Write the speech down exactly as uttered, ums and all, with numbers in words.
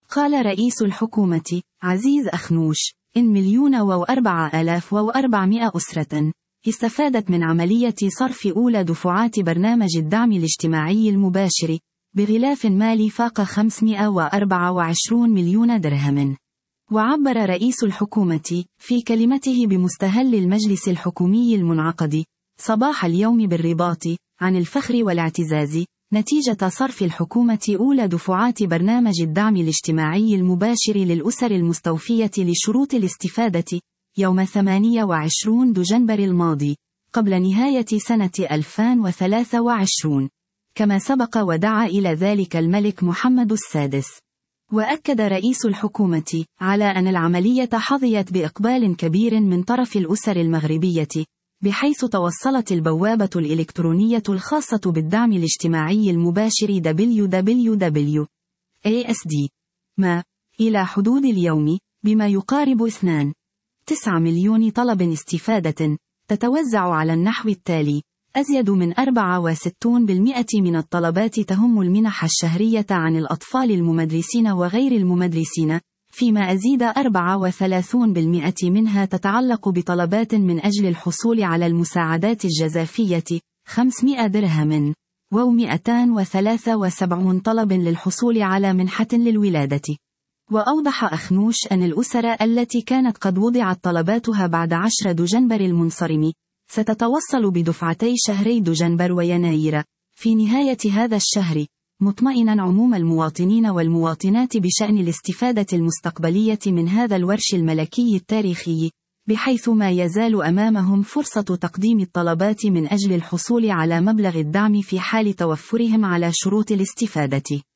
قال رئيس الحكومة عزيز أخنوش إن مليون وأربعة آلاف وأربعمائة أسرة استفادت من عملية صرف أولى دفعات برنامج الدعم الاجتماعي المباشر بغلاف مالي فاق خمسمائة وأربعة وعشرين مليون درهم. وعبر رئيس الحكومة في كلمته بمستهل المجلس الحكومي المنعقد صباح اليوم بالرباط عن الفخر والاعتزاز نتيجة صرف الحكومة أولى دفعات برنامج الدعم الاجتماعي المباشر للأسر المستوفية لشروط الاستفادة يوم ثمانية وعشرين دجنبر الماضي قبل نهاية سنة ألفين وثلاثة وعشرين، كما سبق ودعا إلى ذلك الملك محمد السادس. وأكد رئيس الحكومة على أن العملية حظيت بإقبال كبير من طرف الأسر المغربية، بحيث توصلت البوابة الإلكترونية الخاصة بالدعم الاجتماعي المباشر دبليو دبليو دبليو دوت إيه إس دي ما إلى حدود اليوم بما يقارب اثنين فاصلة تسعة مليون طلب استفادة، تتوزع على النحو التالي: أزيد من أربعة وستين بالمئة من الطلبات تهم المنح الشهرية عن الأطفال الممدرسين وغير الممدرسين، فيما أزيد أربعة وثلاثين بالمئة منها تتعلق بطلبات من أجل الحصول على المساعدات الجزافية خمسمائة درهم، ومئتين وثلاثة وسبعين طلب للحصول على منحة للولادة. وأوضح أخنوش أن الأسر التي كانت قد وضعت طلباتها بعد عشر دجنبر المنصرم ستتوصل بدفعتي شهري دجنبر ويناير في نهاية هذا الشهر، مطمئنا عموم المواطنين والمواطنات بشأن الاستفادة المستقبلية من هذا الورش الملكي التاريخي، بحيث ما يزال أمامهم فرصة تقديم الطلبات من أجل الحصول على مبلغ الدعم في حال توفرهم على شروط الاستفادة.